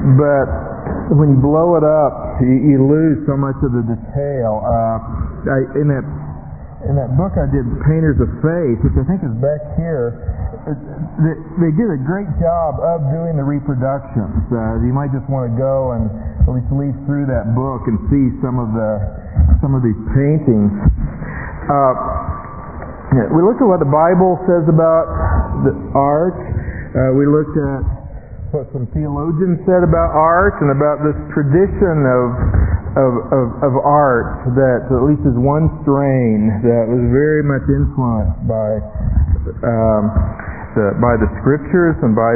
but when you blow it up, you lose so much of the detail. In that book I did, Painters of Faith, which I think is back here, they did a great job of doing the reproductions. You might just want to go and at least leaf through that book and see some of these paintings. We looked at what the Bible says about the art. We looked at what some theologians said about art and about this tradition of art that at least is one strain that was very much influenced by the scriptures and by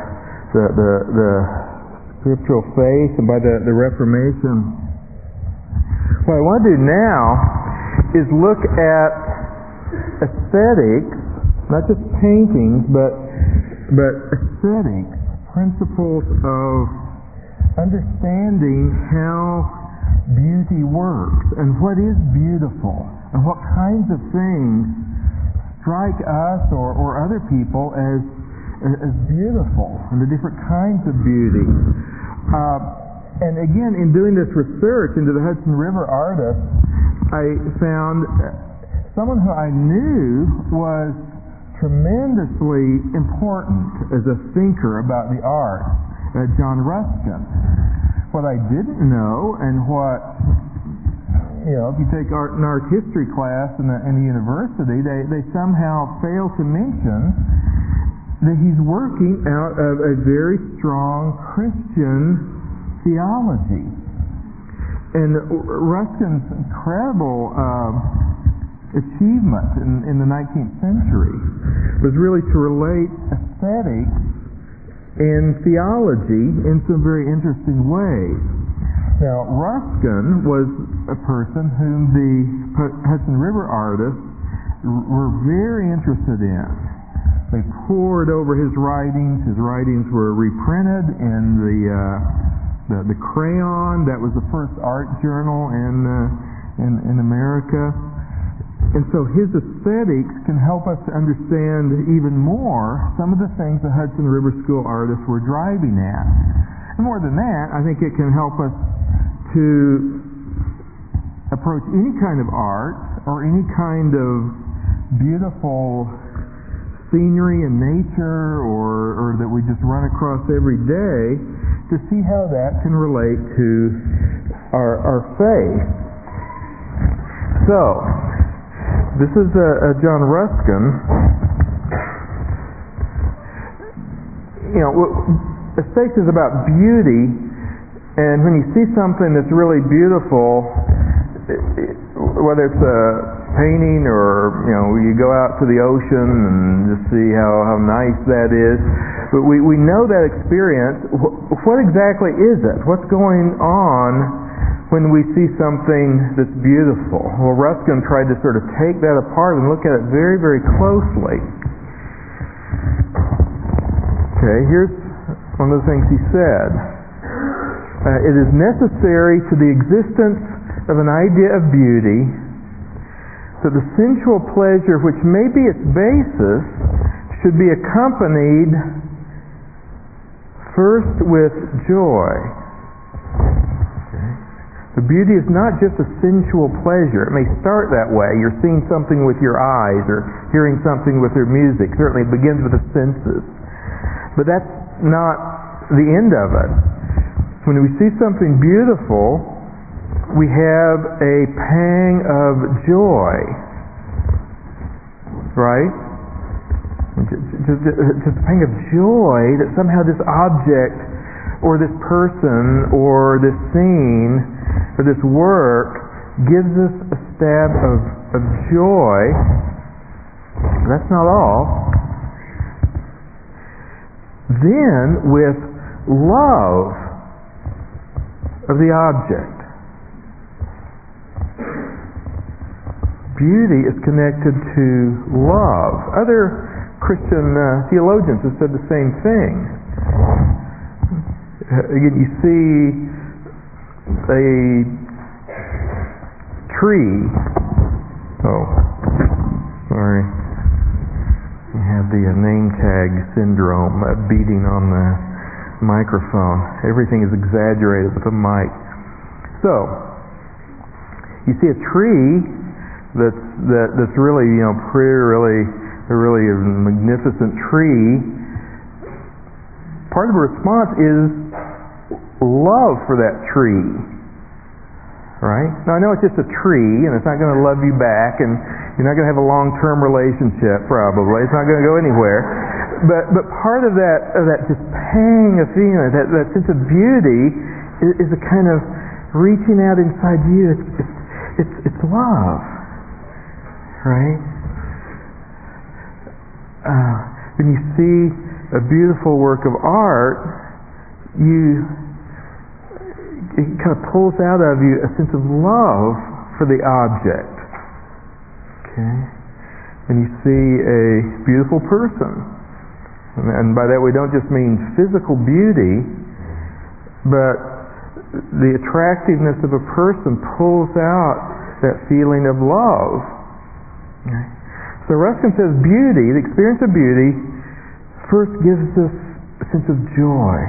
the scriptural faith and by the Reformation. What I want to do now is look at aesthetics, not just paintings, but aesthetics, principles of understanding how beauty works and what is beautiful and what kinds of things strike us or other people as beautiful and the different kinds of beauty. And again, in doing this research into the Hudson River artists, I found someone who I knew was tremendously important as a thinker about the arts, John Ruskin. What I didn't know, and what, if you take an art history class in the university, they somehow fail to mention that he's working out of a very strong Christian theology. And Ruskin's incredible achievement in the 19th century was really to relate aesthetics and theology in some very interesting ways. Now, Ruskin was a person whom the Hudson River artists were very interested in. They pored over his writings. His writings were reprinted in the Crayon. That was the first art journal in America. And so his aesthetics can help us to understand even more some of the things the Hudson River School artists were driving at. And more than that, I think it can help us to approach any kind of art or any kind of beautiful scenery and nature or that we just run across every day to see how that can relate to our faith. So, this is John Ruskin. Aesthetics is about beauty, and when you see something that's really beautiful, whether it's a painting or you go out to the ocean and just see how nice that is, but we know that experience. What exactly is it? What's going on when we see something that's beautiful? Well, Ruskin tried to sort of take that apart and look at it very, very closely. Okay, here's one of the things he said. It is necessary to the existence of an idea of beauty that the sensual pleasure which may be its basis should be accompanied first with joy. The beauty is not just a sensual pleasure. It may start that way. You're seeing something with your eyes or hearing something with your music. Certainly it begins with the senses. But that's not the end of it. When we see something beautiful, we have a pang of joy. Right? Just a pang of joy that somehow this object or this person or this scene or this work gives us a stab of joy. That's not all. Then with love of the object. Beauty is connected to love. Other Christian theologians have said the same thing. Again, you see a tree. Oh, sorry. You have the name tag syndrome beating on microphone. Everything is exaggerated with a mic. So, you see a tree that's really, pretty, really a magnificent tree. Part of the response is love for that tree. Right? Now I know it's just a tree, and it's not going to love you back, and you're not going to have a long-term relationship. Probably, it's not going to go anywhere. But part of that just pang of feeling, that sense of beauty, is a kind of reaching out inside you. It's love, right? When you see a beautiful work of art, it kind of pulls out of you a sense of love for the object. Okay? When you see a beautiful person, and by that we don't just mean physical beauty, but the attractiveness of a person pulls out that feeling of love. Okay? So Ruskin says beauty, the experience of beauty, first gives us a sense of joy.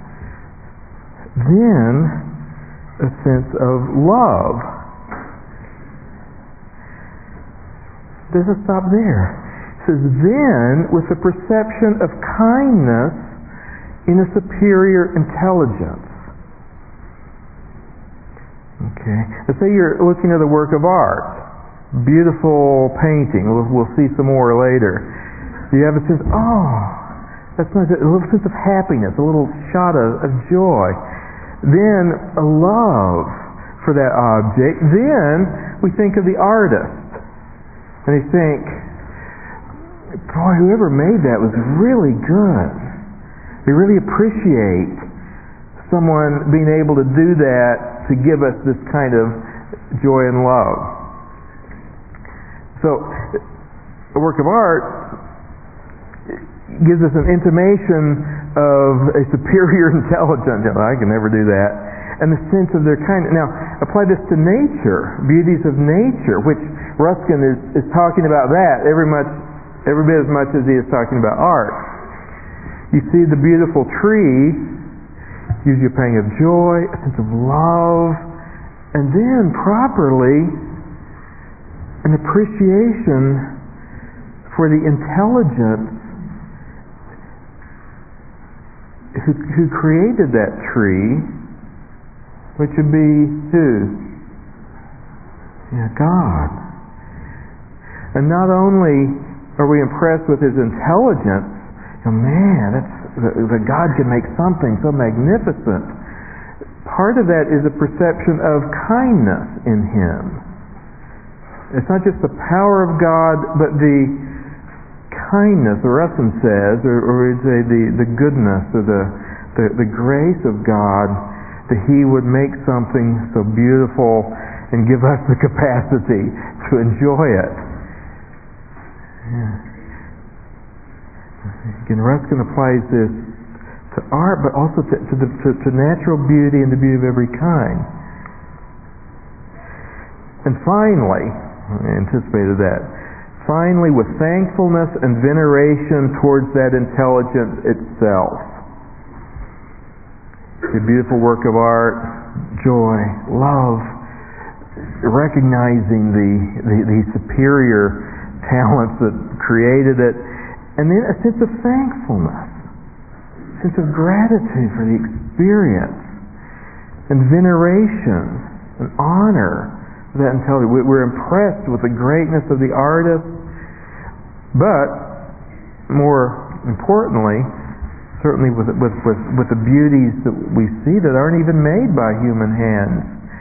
Then a sense of love. Doesn't stop there. It says, then with the perception of kindness in a superior intelligence. Okay. Let's say you're looking at a work of art, beautiful painting. We'll see some more later. You have a sense, that's nice, a little sense of happiness, a little shot of joy. Then a love for that object. Then we think of the artist, and we think, boy, whoever made that was really good. We really appreciate someone being able to do that to give us this kind of joy and love. So, a work of art gives us an intimation of a superior intelligence. I can never do that. And the sense of their kindness. Now, apply this to nature, beauties of nature, which Ruskin is talking about that every bit as much as he is talking about art. You see the beautiful tree, gives you a pang of joy, a sense of love, and then properly an appreciation for the intelligence who created that tree, which would be who? Yeah, God. And not only are we impressed with his intelligence, that God can make something so magnificent. Part of that is a perception of kindness in him. It's not just the power of God, but the kindness, or Ruskin says, or we'd say the goodness, or the grace of God, that he would make something so beautiful and give us the capacity to enjoy it. Yeah. Again, Ruskin applies this to art, but also to natural beauty and the beauty of every kind. And finally, I anticipated that, finally with thankfulness and veneration towards that intelligence itself. A beautiful work of art, joy, love, recognizing the superior talents that created it, and then a sense of thankfulness, a sense of gratitude for the experience, and veneration, and honor for that intelligence. We're impressed with the greatness of the artist, but more importantly, certainly with the beauties that we see that aren't even made by human hands.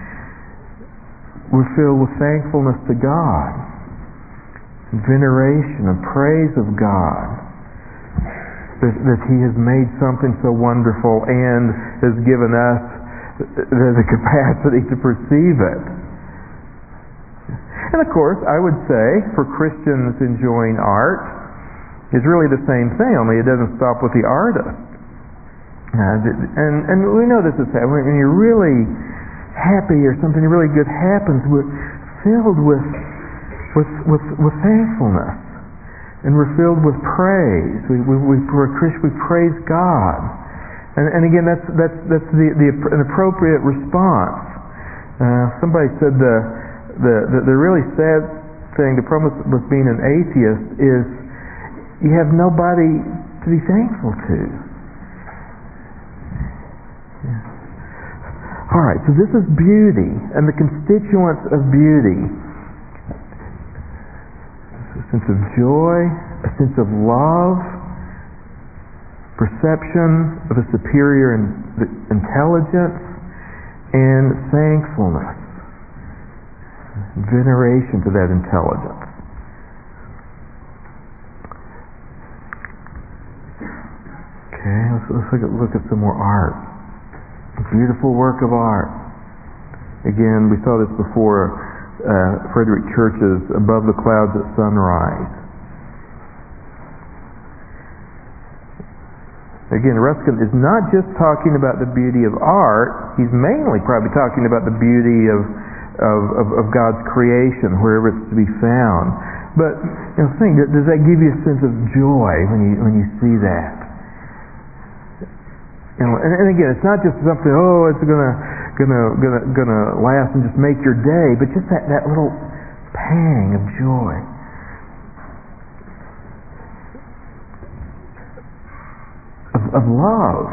We're filled with thankfulness to God, veneration and praise of God, that he has made something so wonderful and has given us the capacity to perceive it. And of course, I would say, for Christians enjoying art, is really the same thing, only it doesn't stop with the artist. And we know this is happening. When you're really happy or something really good happens, we're filled with thankfulness, and we're filled with praise. We're Christian. We praise God, And again, that's an appropriate response. Somebody said the really sad thing, the problem with being an atheist is you have nobody to be thankful to. Yeah. All right, so this is beauty and the constituents of beauty. A sense of joy, a sense of love, perception of a superior intelligence, and thankfulness, veneration to that intelligence. Okay, let's look at some more art. A beautiful work of art. Again, we saw this before, Frederick Church's Above the Clouds at Sunrise. Again, Ruskin is not just talking about the beauty of art, he's mainly probably talking about the beauty of God's creation, wherever it's to be found. But think, does that give you a sense of joy when you see that? And again, it's not just something, it's gonna last and just make your day, but just that little pang of joy. Of love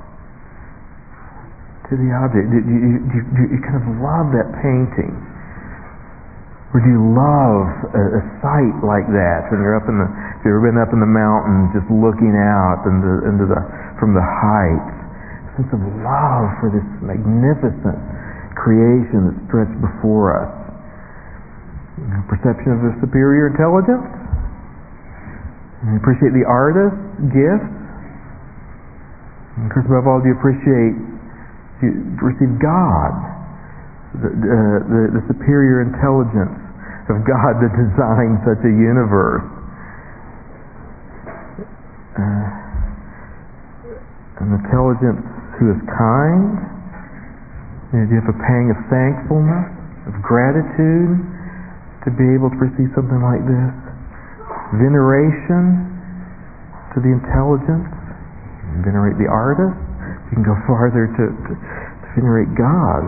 to the object. Do you kind of love that painting? Or do you love a sight like that when you're up in if you've ever been up in the mountains just looking out from the heights? A sense of love for this magnificent creation that's stretched before us. Perception of a superior intelligence. And appreciate the artist's gift. And of course, above all, do you receive God, the superior intelligence of God that designed such a universe? An intelligence who is kind. Do you have a pang of thankfulness, of gratitude to be able to perceive something like this? Veneration to the intelligence. Venerate the artist. You can go farther to venerate God.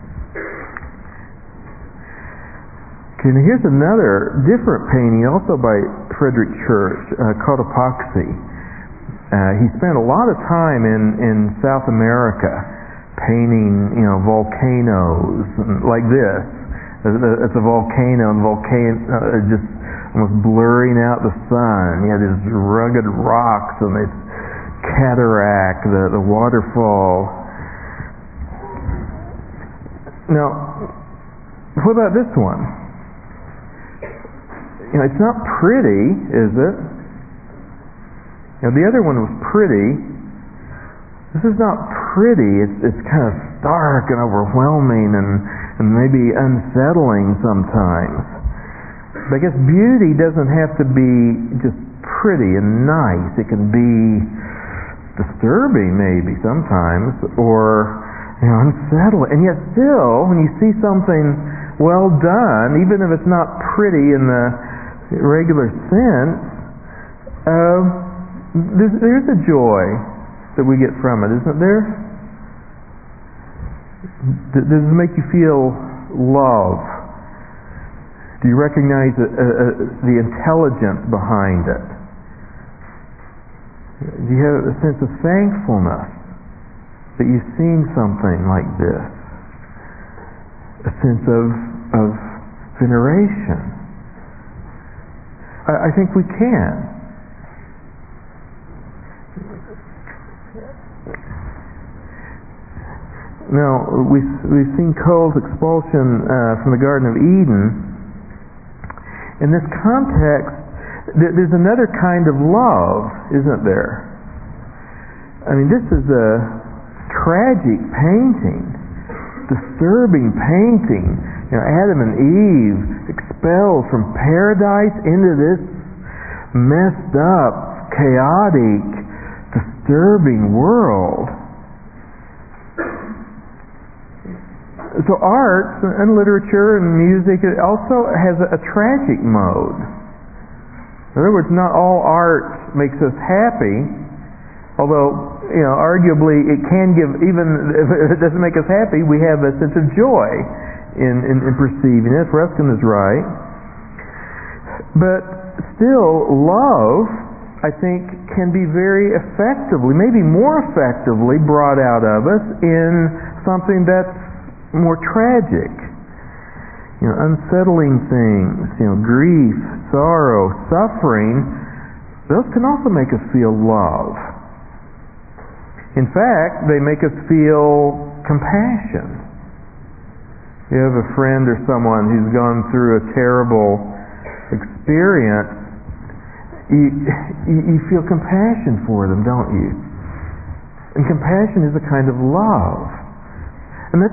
Okay, now here's another different painting, also by Frederick Church, called Epoxy. He spent a lot of time in South America painting, volcanoes like this. It's a volcano, and just almost blurring out the sun. You have these rugged rocks and this cataract, the waterfall. Now, what about this one? It's not pretty, is it? The other one was pretty. This is not pretty. It's kind of stark and overwhelming and maybe unsettling sometimes. But I guess beauty doesn't have to be just pretty and nice. It can be disturbing maybe sometimes, or unsettling. And yet still, when you see something well done, even if it's not pretty in the regular sense, there's a joy that we get from it, isn't there? Does it make you feel love? Do you recognize the intelligence behind it? Do you have a sense of thankfulness that you've seen something like this? A sense of veneration? I think we can. Now, we've seen Cole's expulsion from the Garden of Eden. In this context, there's another kind of love, isn't there? I mean, this is a tragic painting, disturbing painting. Adam and Eve expelled from paradise into this messed up, chaotic, disturbing world. So art and literature and music, it also has a tragic mode. In other words, not all art makes us happy Although, arguably it can give, even if it doesn't make us happy, we have a sense of joy in perceiving it. Ruskin is right. But still, love, I think, can be very effectively, maybe more effectively, brought out of us in something that's more tragic. Unsettling things, grief, sorrow, suffering, those can also make us feel love. In fact, they make us feel compassion. You have a friend or someone who's gone through a terrible experience, you feel compassion for them, don't you? And compassion is a kind of love. And that's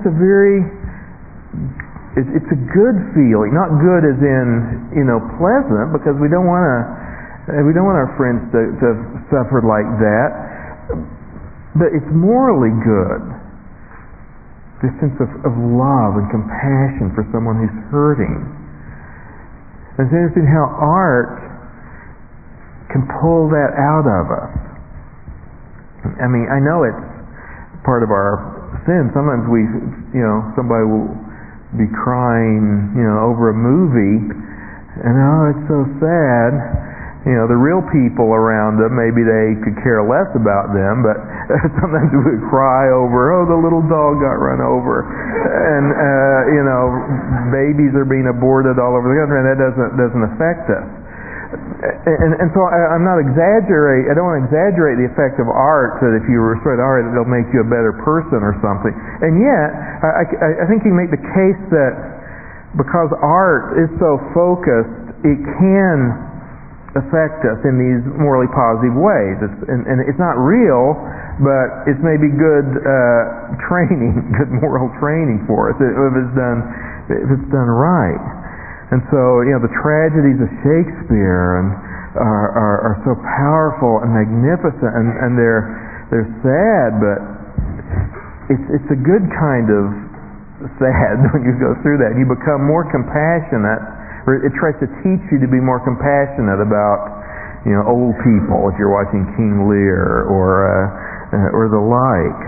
it's a good feeling, not good as in, pleasant, because we don't want our friends to have suffered like that. But it's morally good. This sense of love and compassion for someone who's hurting. And it's interesting how art can pull that out of us. I mean, I know it's part of our sin. Sometimes somebody will be crying, over a movie, and it's so sad. The real people around them, maybe they could care less about them, but sometimes we would cry over, the little dog got run over, and babies are being aborted all over the country, and that doesn't affect us. And so I'm not exaggerating. I don't want to exaggerate the effect of art, that if you restore art, it'll make you a better person or something. And yet, I think you can make the case that because art is so focused, it can affect us in these morally positive ways. And it's not real, but it's maybe good training, good moral training for us if it's done right. And so, the tragedies of Shakespeare are so powerful and magnificent, and they're sad, but it's a good kind of sad when you go through that. You become more compassionate. It tries to teach you to be more compassionate about, old people if you're watching King Lear or the like.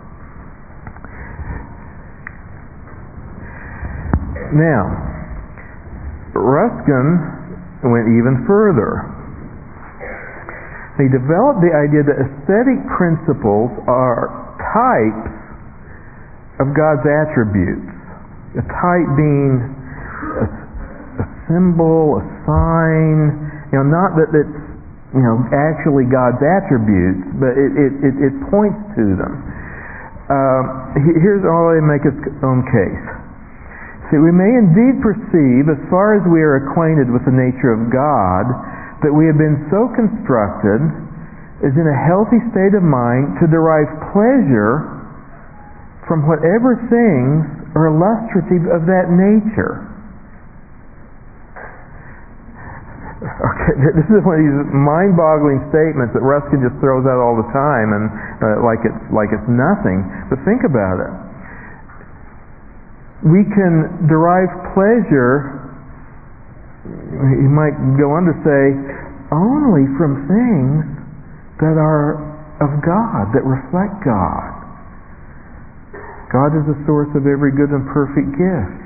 Now, Ruskin went even further. He developed the idea that aesthetic principles are types of God's attributes. A type being a symbol, a sign, not that it's actually God's attributes, but it points to them. Here's all they make its own case. See, we may indeed perceive, as far as we are acquainted with the nature of God, that we have been so constructed as in a healthy state of mind to derive pleasure from whatever things are illustrative of that nature. Okay, this is one of these mind-boggling statements that Ruskin just throws out all the time, and like it's nothing. But think about it. We can derive pleasure, he might go on to say, only from things that are of God, that reflect God. God is the source of every good and perfect gift.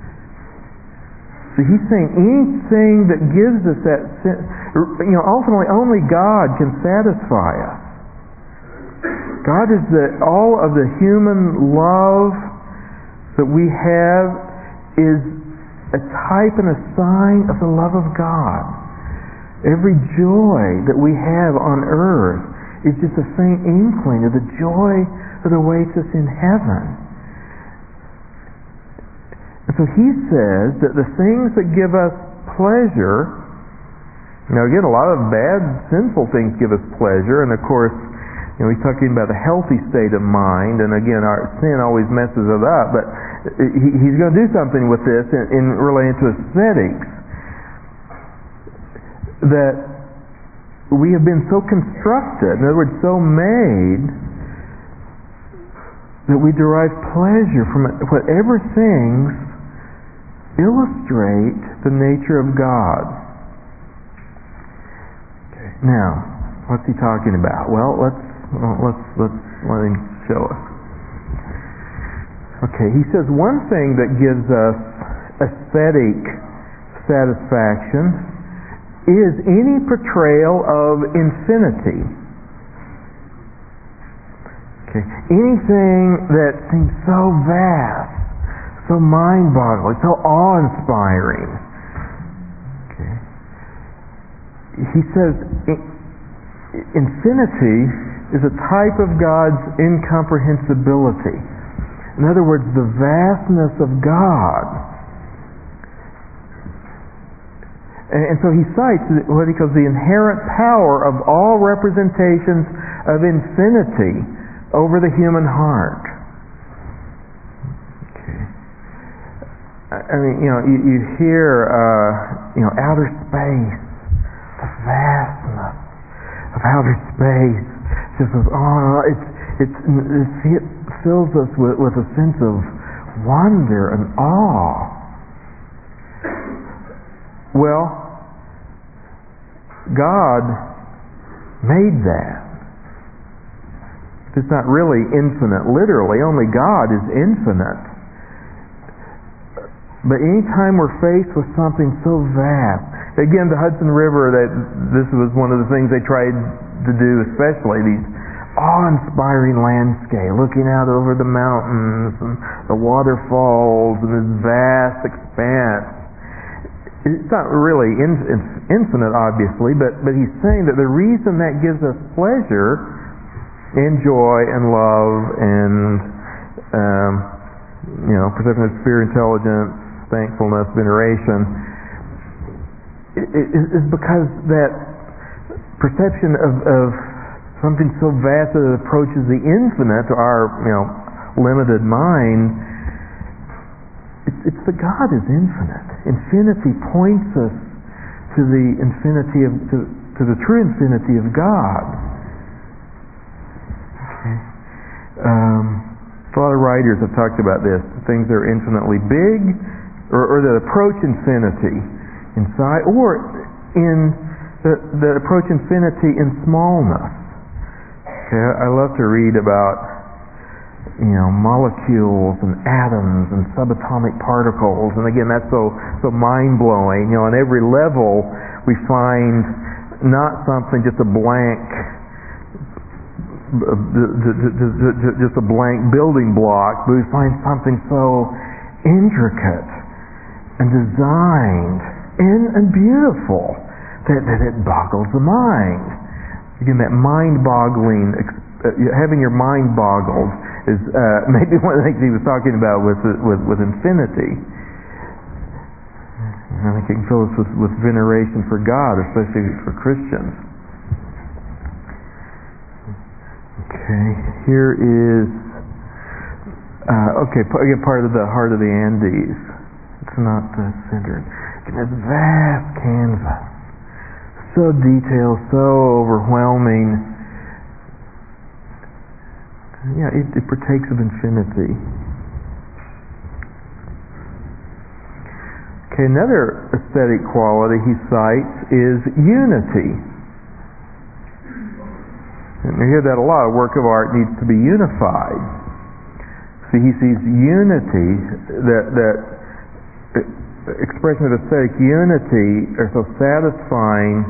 So he's saying anything that gives us that, ultimately only God can satisfy us. God is all of the human love that we have is a type and a sign of the love of God. Every joy that we have on earth is just a faint inkling of the joy that awaits us in heaven. And so he says that the things that give us pleasure, again, a lot of bad, sinful things give us pleasure, and of course, he's talking about a healthy state of mind, and again, our sin always messes it up, but he's going to do something with this in relating to aesthetics. That we have been so constructed, in other words, so made, that we derive pleasure from whatever things illustrate the nature of God. Okay. Now, what's he talking about? Well, let's let's let him show us. Okay, he says one thing that gives us aesthetic satisfaction is any portrayal of infinity. Okay, anything that seems so vast, so mind-boggling, so awe-inspiring. Okay. He says infinity is a type of God's incomprehensibility. In other words, the vastness of God. And so he cites what he calls the inherent power of all representations of infinity over the human heart. Okay. I mean, you hear, outer space, the vastness of outer space. Just it fills us with a sense of wonder and awe. Well, God made that. It's not really infinite, literally. Only God is infinite. But anytime we're faced with something so vast, again, the Hudson River, this was one of the things they tried to do, especially these awe-inspiring landscape, looking out over the mountains and the waterfalls and this vast expanse. It's not really infinite, obviously, but he's saying that the reason that gives us pleasure and joy and love and perception of spirit, intelligence, thankfulness, veneration is because that perception of something so vast that it approaches the infinite to our limited mind. It's the God is infinite. Infinity points us to the infinity to the true infinity of God. Okay. A lot of writers have talked about this. Things that are infinitely big, or that approach infinity inside, or in that approach infinity in smallness. Okay, I love to read about molecules and atoms and subatomic particles, and again, that's so mind-blowing. On every level, we find not something just a blank building block, but we find something so intricate and designed and beautiful that it boggles the mind. Again, that mind-boggling, having your mind boggled is maybe one of the things he was talking about with infinity. I think it can fill us with veneration for God, especially for Christians. Okay, here is again, part of the Heart of the Andes. It's not centered. This vast canvas, so detailed, so overwhelming. Yeah, it partakes of infinity. Okay, another aesthetic quality he cites is unity. And you hear that a lot. A work of art needs to be unified. So he sees unity, that expression of aesthetic unity are so satisfying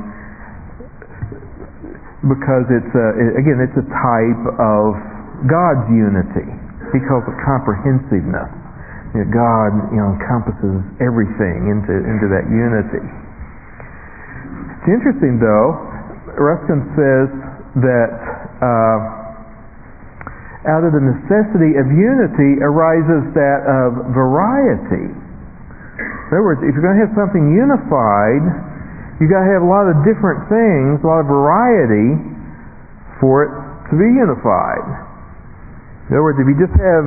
because it's a type of God's unity. He calls it comprehensiveness. God, encompasses everything into that unity. It's interesting, though. Ruskin says that out of the necessity of unity arises that of variety. In other words, if you're going to have something unified, you've got to have a lot of different things, a lot of variety for it to be unified. In other words, if you just have,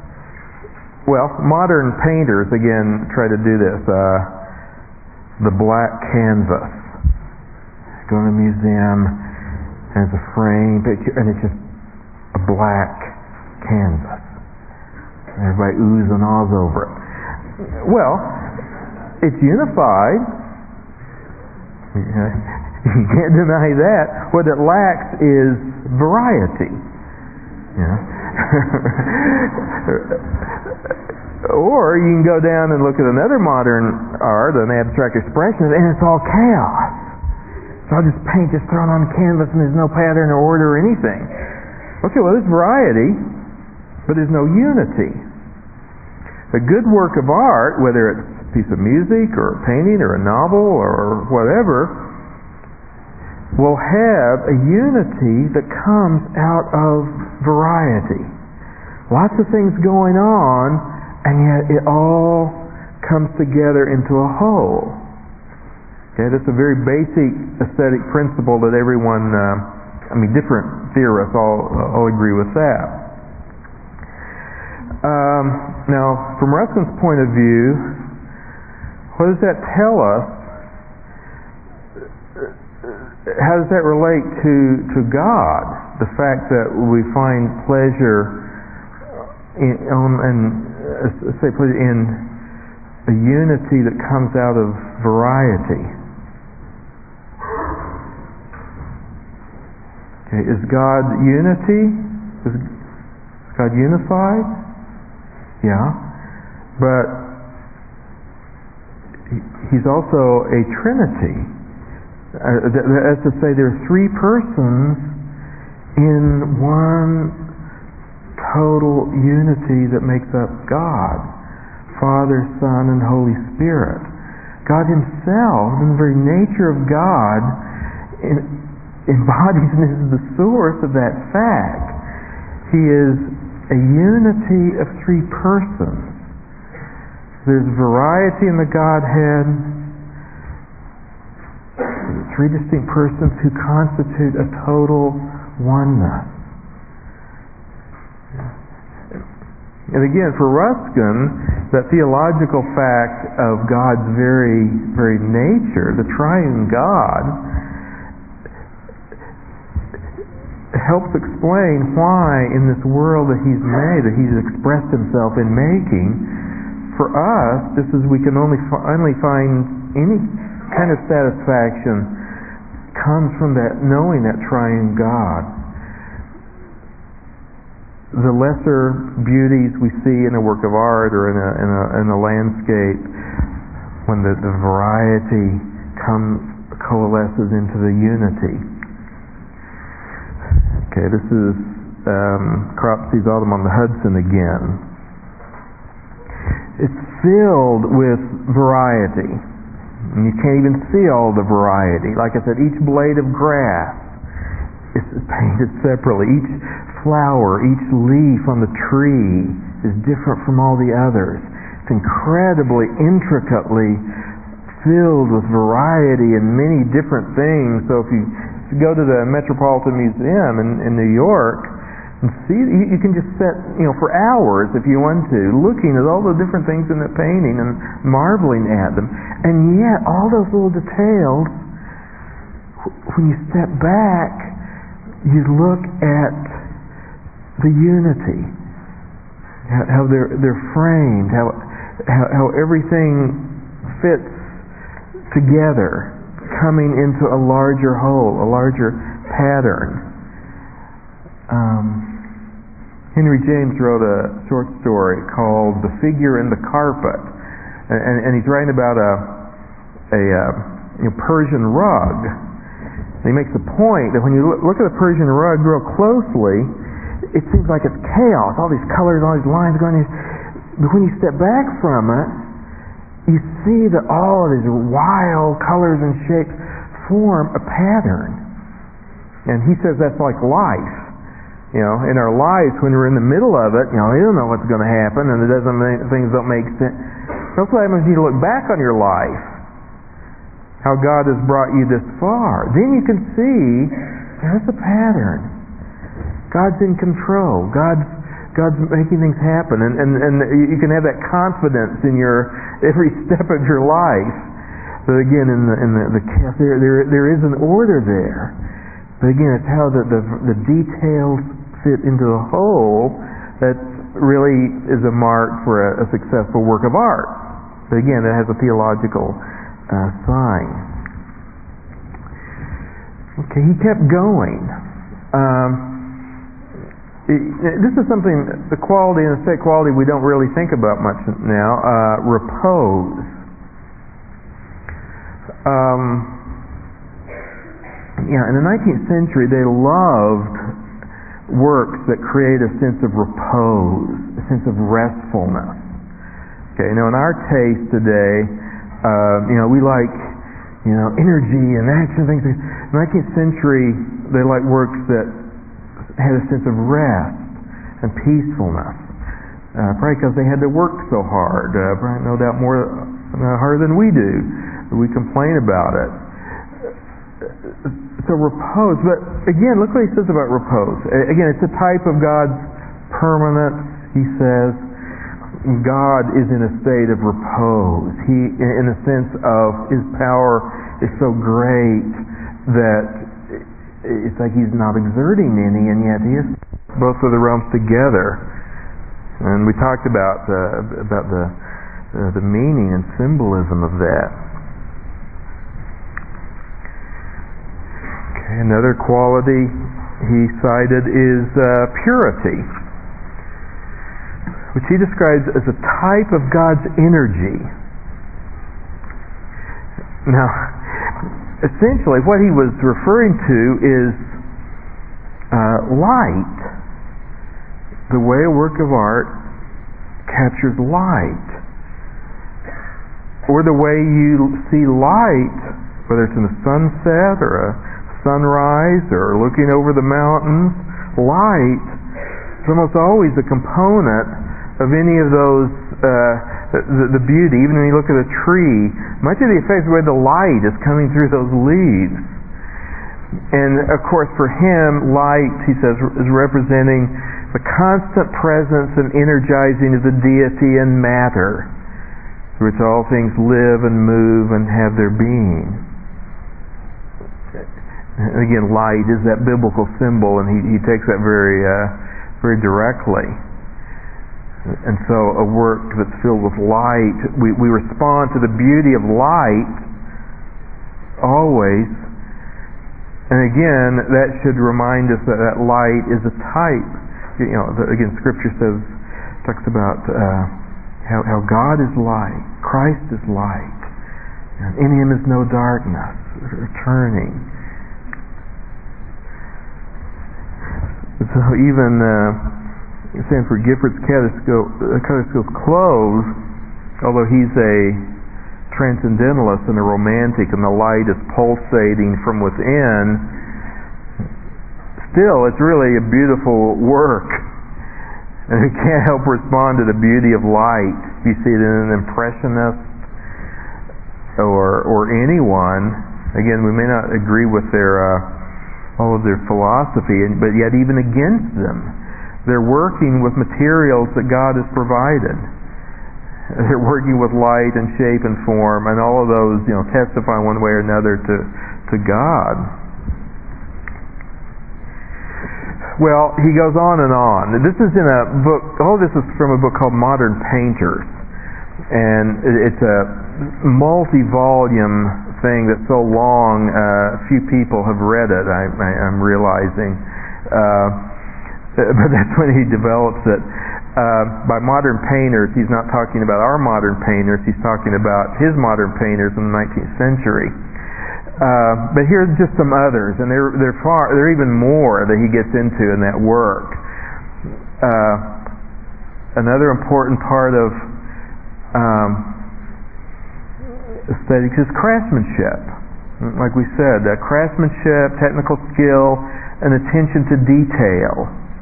modern painters, again, try to do this, the black canvas. Go to a museum, and it's a frame picture, and it's just a black canvas. And everybody oohs and ahs over it. Well, it's unified. You can't deny that. What it lacks is variety. Or you can go down and look at another modern art, an abstract expressionist, and it's all chaos. It's all just paint just thrown on canvas and there's no pattern or order or anything. Okay, well, there's variety, but there's no unity. A good work of art, whether it's a piece of music or a painting or a novel or whatever, will have a unity that comes out of variety. Lots of things going on, and yet it all comes together into a whole. Okay, that's a very basic aesthetic principle that everyone, different theorists all agree with that. Now, from Ruskin's point of view, what does that tell us? How does that relate to God? The fact that we find pleasure in a unity that comes out of variety. Okay, is God unity? Is God unified? Yeah, but He's also a Trinity. That's to say, there are three persons in one total unity that makes up God: Father, Son, and Holy Spirit. God Himself, in the very nature of God, embodies and is the source of that fact. He is a unity of three persons. There's variety in the Godhead. Three distinct persons who constitute a total oneness. And again, for Ruskin, that theological fact of God's very, very nature, the triune God, helps explain why in this world that He's made, that He's expressed Himself in making, for us, just as we can only find any kind of satisfaction comes from that knowing that triune God. The lesser beauties we see in a work of art or in a landscape, when the variety coalesces into the unity. Okay, this is Cropsey's Autumn on the Hudson again. It's filled with variety. And you can't even see all the variety. Like I said, each blade of grass is painted separately. Each flower, each leaf on the tree is different from all the others. It's incredibly, intricately filled with variety and many different things. So if you go to the Metropolitan Museum in New York and see, you can just sit, for hours if you want to, looking at all the different things in the painting and marveling at them. And yet, all those little details, when you step back, you look at the unity, how they're framed, how everything fits together, coming into a larger whole, a larger pattern. Henry James wrote a short story called "The Figure in the Carpet," and he's writing about a Persian rug. And he makes the point that when you look at a Persian rug real closely, it seems like it's chaos, all these colors, all these lines going in. But when you step back from it, you see that all of these wild colors and shapes form a pattern. And he says that's like life. In our lives, when we're in the middle of it, we don't know what's going to happen, and things don't make sense. That's what happens when you look back on your life, how God has brought you this far. Then you can see there's a pattern. God's in control. God's making things happen, and you can have that confidence in your every step of your life. But again, in the chaos, there is an order there. But again, it's how the details fit into the whole that really is a mark for a successful work of art. But again, it has a theological sign. Okay, he kept going. This is something, the quality and aesthetic quality we don't really think about much now. Repose. In the 19th century, they loved works that create a sense of repose, a sense of restfulness. Okay, now in our taste today, we like, energy and action things. In the 19th century, they liked works that had a sense of rest and peacefulness. Probably because they had to work so hard. Probably no doubt more harder than we do. We complain about it. So repose, but again, look what he says about repose. Again, it's a type of God's permanence. He says God is in a state of repose. He, in the sense of His power is so great that it's like He's not exerting any, and yet He is both of the realms together. And we talked about the meaning and symbolism of that. Okay, another quality he cited is purity, which he describes as a type of God's energy. Now, essentially, what he was referring to is light. The way a work of art captures light. Or the way you see light, whether it's in a sunset or a sunrise or looking over the mountains, light is almost always a component of any of those, the beauty. Even when you look at a tree, much of the effect is where the light is coming through those leaves. And of course for him, light, he says, is representing the constant presence and energizing of the deity in matter, through which all things live and move and have their being. And again, light is that biblical symbol, and he takes that very directly. And so a work that's filled with light, we respond to the beauty of light always. And again, that should remind us that light is a type. Again, Scripture talks about how God is light, Christ is light, and in Him is no darkness, returning. So even Sanford Gifford's Catechist's close, although he's a transcendentalist and a romantic, and the light is pulsating from within, still it's really a beautiful work. And we can't help respond to the beauty of light. You see it in an impressionist or anyone. Again, we may not agree with all of their philosophy, but yet even against them, they're working with materials that God has provided. They're working with light and shape and form, and all of those, testify one way or another to God. Well, he goes on and on. This is in a book. All this is from a book called Modern Painters, and it's a multi-volume thing that's so long, few people have read it. I'm realizing, but that's when he develops it. By modern painters, he's not talking about our modern painters. He's talking about his modern painters in the 19th century. But here's just some others, and there are even more that he gets into in that work. Another important part of aesthetics is craftsmanship. Like we said, craftsmanship, technical skill, and attention to detail.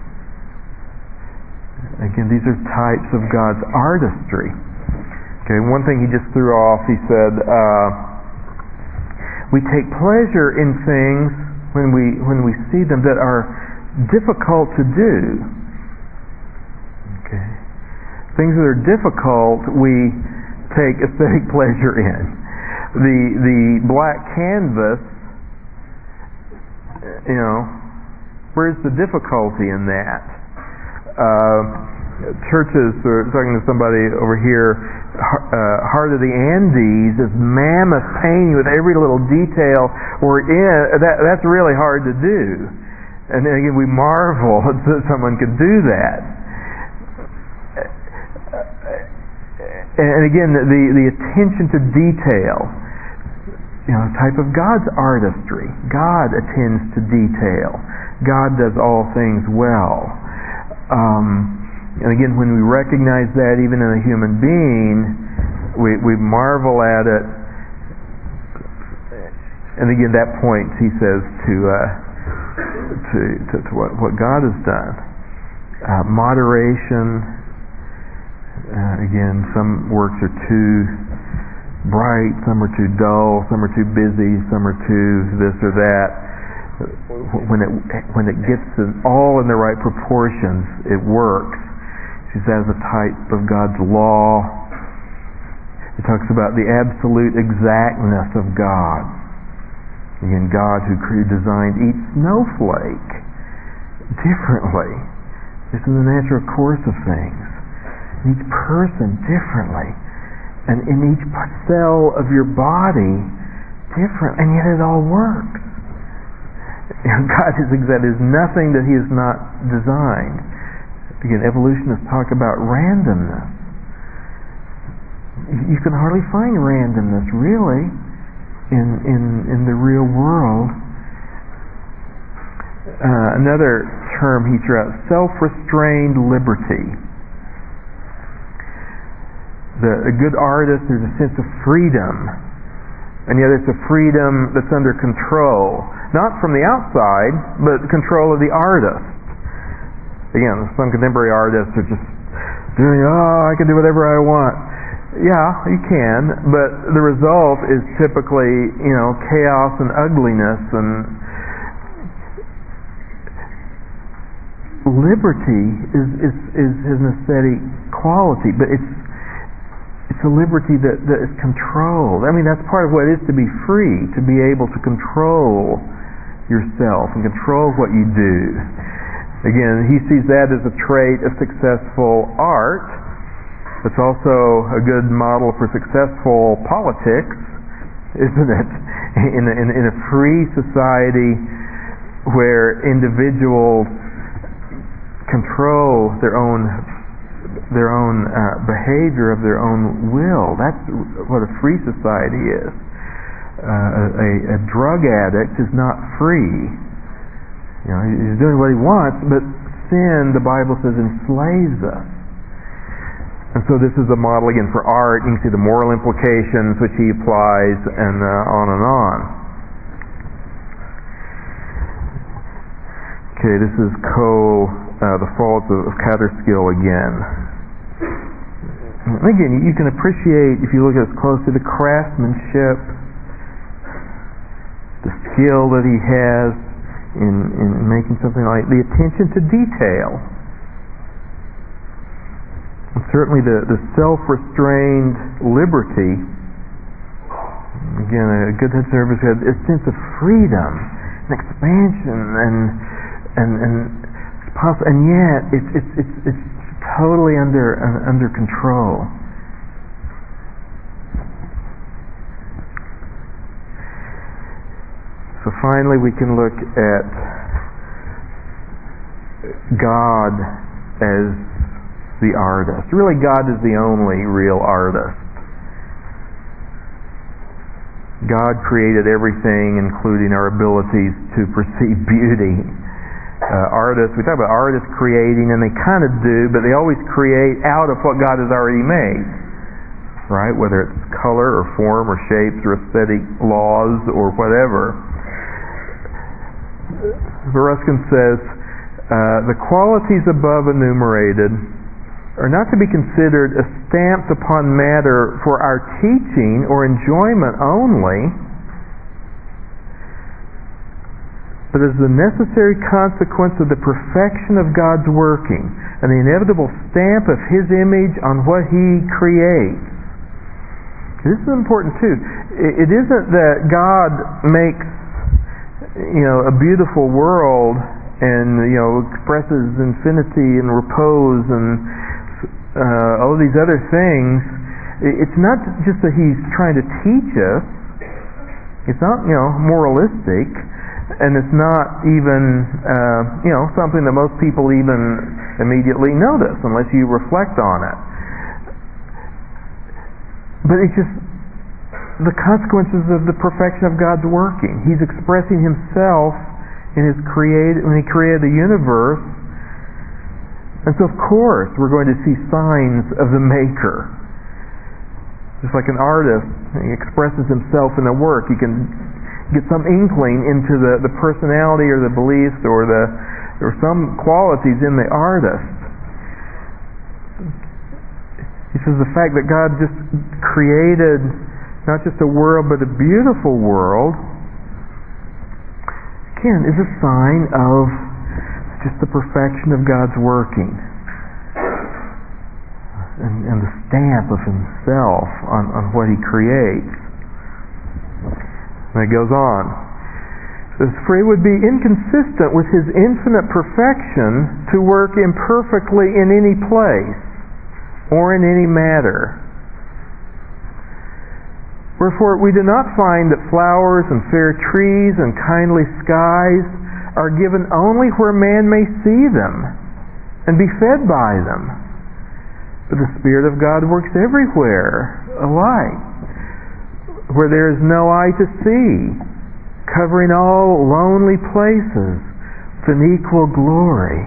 Again, these are types of God's artistry. Okay, one thing he just threw off, he said, we take pleasure in things when we see them that are difficult to do. Okay, things that are difficult, we take aesthetic pleasure in. The black canvas, where's the difficulty in that? churches, or talking to somebody over here, Heart of the Andes is mammoth painting with every little detail. That's really hard to do. And then again, we marvel that someone could do that. And again, the attention to detail, type of God's artistry. God attends to detail. God does all things well. And again, when we recognize that even in a human being, we marvel at it. And again, that points, he says, to what God has done. Moderation. Again, some works are too bright, some are too dull, some are too busy, some are too this or that. When it gets all in the right proportions, it works. She says a type of God's law. It talks about the absolute exactness of God. Again, God who designed each snowflake differently. This is the natural course of things. Each person differently. And in each cell of your body different. And yet it all works. God is exact. There's nothing that He has not designed. Again, evolutionists talk about randomness. You can hardly find randomness, really, in the real world. Another term he threw out, self-restrained liberty. A good artist, there's a sense of freedom, and yet it's a freedom that's under control. Not from the outside, but control of the artist. Again, some contemporary artists are just doing, I can do whatever I want. Yeah, you can, but the result is typically, chaos and ugliness. And liberty is an aesthetic quality, but it's a liberty that is controlled. I mean, that's part of what it is to be free, to be able to control yourself and control what you do. Again, he sees that as a trait of successful art. It's also a good model for successful politics, isn't it? In a free society where individuals control their own behavior of their own will. That's what a free society is. A drug addict is not free. He's doing what he wants, but sin, the Bible says, enslaves us. And so this is a model again for art. You can see the moral implications which he applies, and on and on. Okay, this is the faults of Kaaterskill again. And again, you can appreciate, if you look at this closely, the craftsmanship, the skill that he has in making something like the attention to detail. And certainly the self-restrained liberty. Again, a good head service had a sense of freedom and expansion and yet it's totally under control. So finally, we can look at God as the artist. Really, God is the only real artist. God created everything, including our abilities to perceive beauty. Artists, we talk about artists creating, and they kind of do, but they always create out of what God has already made. Right? Whether it's color or form or shapes or aesthetic laws or whatever. Ruskin says, the qualities above enumerated are not to be considered as stamped upon matter for our teaching or enjoyment only, but as the necessary consequence of the perfection of God's working and the inevitable stamp of His image on what He creates. This is important too. It isn't that God makes a beautiful world and expresses infinity and repose and all of these other things, it's not just that He's trying to teach us. It's not, moralistic, and it's not even, something that most people even immediately notice unless you reflect on it. But it's just the consequences of the perfection of God's working. He's expressing Himself in when He created the universe. And so, of course, we're going to see signs of the Maker. Just like an artist, he expresses himself in the work. You can get some inkling into the personality or the beliefs or some qualities in the artist. He says the fact that God just created not just a world but a beautiful world, again, is a sign of just the perfection of God's working. And the stamp of Himself on what He creates. And it goes on. It says, for it would be inconsistent with His infinite perfection to work imperfectly in any place or in any matter. Wherefore we do not find that flowers and fair trees and kindly skies are given only where man may see them and be fed by them. But the Spirit of God works everywhere alike, where there is no eye to see, covering all lonely places with an equal glory.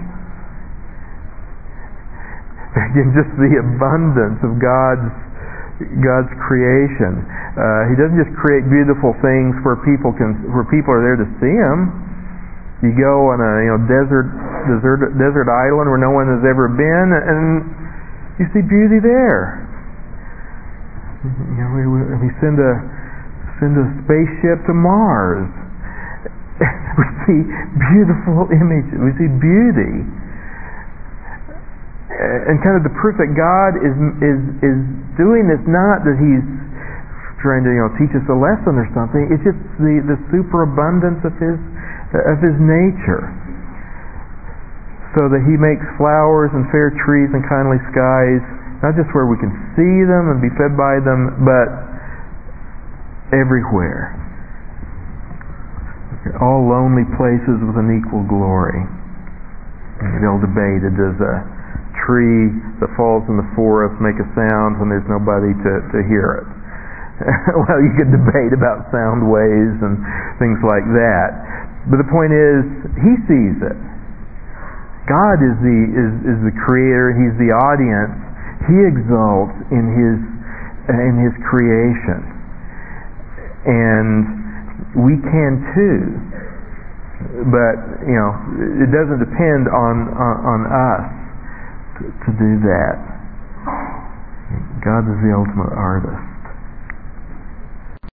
Again, just the abundance of God's creation. He doesn't just create beautiful things where people are there to see Him. You go on a desert island where no one has ever been, and you see beauty there. We send a spaceship to Mars. We see beautiful images. We see beauty, and kind of the proof that God is doing this, not that He's trying to teach us a lesson or something. It's just the superabundance of His nature. So that He makes flowers and fair trees and kindly skies, not just where we can see them and be fed by them, but everywhere. All lonely places with an equal glory. They'll debate, does a tree that falls in the forest make a sound when there's nobody to hear it? Well, you could debate about sound waves and things like that. But the point is, He sees it. God is the creator. He's the audience. He exalts in His creation, and we can too. But it doesn't depend on us to do that. God is the ultimate artist.